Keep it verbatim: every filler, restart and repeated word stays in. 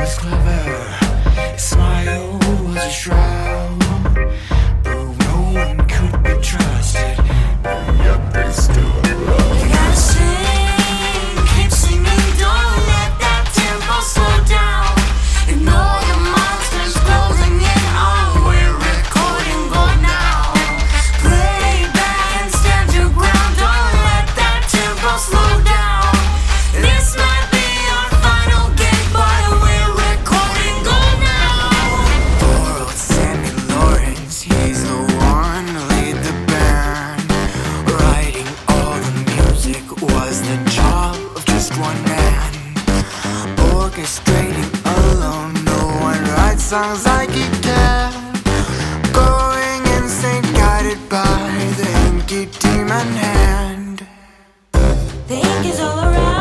was clever, his smile was a shroud, but no one could be trusted, and yet they still around. You gotta sing, keep singing, don't let that tempo slow down. Ignore the monsters closing in on, we're recording gold now. Play band, stand your ground, don't let that tempo slow down. This might be our final gig, but we're recording gold now. Poor old Sammy Lawrence, he's the one who lead the band. Writing all the music was the job of just one man. Orchestrating alone, no one writes songs like he can. Going insane, guided by the inky demon hand. The ink is all around.